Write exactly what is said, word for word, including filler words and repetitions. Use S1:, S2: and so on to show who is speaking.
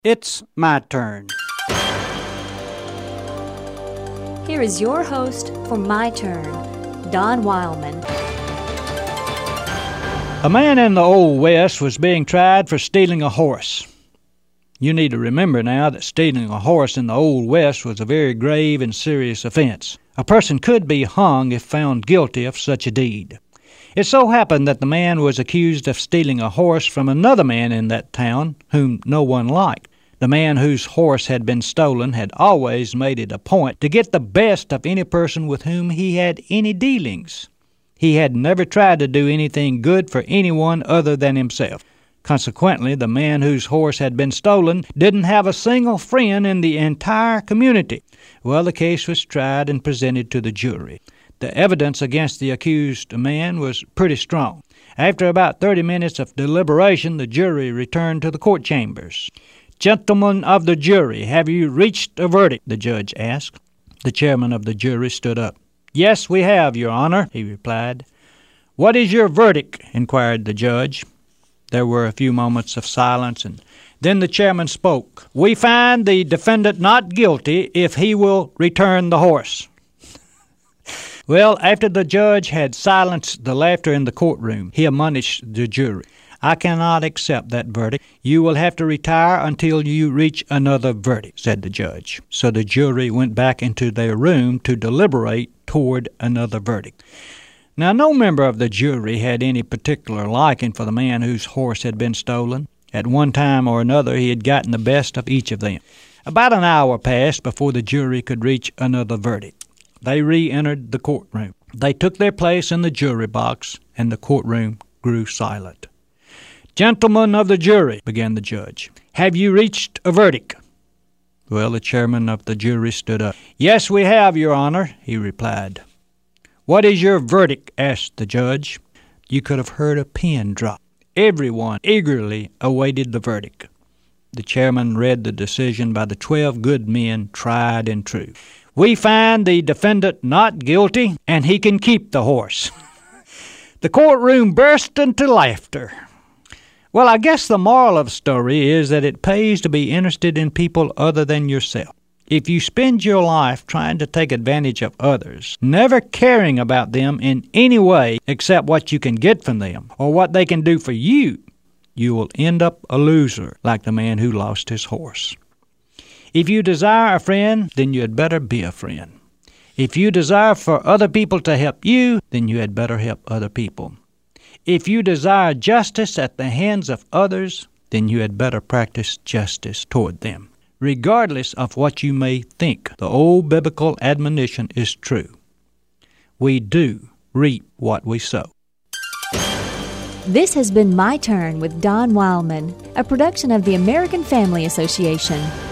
S1: It's my turn.
S2: Here is your host for My Turn, Don Wildman.
S1: A man in the Old West was being tried for stealing a horse. You need to remember now that stealing a horse in the Old West was a very grave and serious offense. A person could be hung if found guilty of such a deed. It so happened that the man was accused of stealing a horse from another man in that town whom no one liked. The man whose horse had been stolen had always made it a point to get the best of any person with whom he had any dealings. He had never tried to do anything good for anyone other than himself. Consequently, the man whose horse had been stolen didn't have a single friend in the entire community. Well, the case was tried and presented to the jury. The evidence against the accused man was pretty strong. After about thirty minutes of deliberation, the jury returned to the court chambers. "Gentlemen of the jury, have you reached a verdict?" the judge asked. The chairman of the jury stood up. "Yes, we have, Your Honor," he replied. "What is your verdict?" inquired the judge. There were a few moments of silence, and then the chairman spoke. "We find the defendant not guilty if he will return the horse." Well, after the judge had silenced the laughter in the courtroom, he admonished the jury. "I cannot accept that verdict. You will have to retire until you reach another verdict," said the judge. So the jury went back into their room to deliberate toward another verdict. Now, no member of the jury had any particular liking for the man whose horse had been stolen. At one time or another, he had gotten the best of each of them. About an hour passed before the jury could reach another verdict. They re-entered the courtroom. They took their place in the jury box, and the courtroom grew silent. "Gentlemen of the jury," began the judge, "have you reached a verdict?" Well, the chairman of the jury stood up. "Yes, we have, Your Honor," he replied. "What is your verdict?" asked the judge. You could have heard a pin drop. Everyone eagerly awaited the verdict. The chairman read the decision by the twelve good men tried and true. "We find the defendant not guilty, and he can keep the horse." The courtroom burst into laughter. Well, I guess the moral of the story is that it pays to be interested in people other than yourself. If you spend your life trying to take advantage of others, never caring about them in any way except what you can get from them or what they can do for you, you will end up a loser like the man who lost his horse. If you desire a friend, then you had better be a friend. If you desire for other people to help you, then you had better help other people. If you desire justice at the hands of others, then you had better practice justice toward them. Regardless of what you may think, the old biblical admonition is true. We do reap what we sow.
S2: This has been My Turn with Don Wildman, a production of the American Family Association.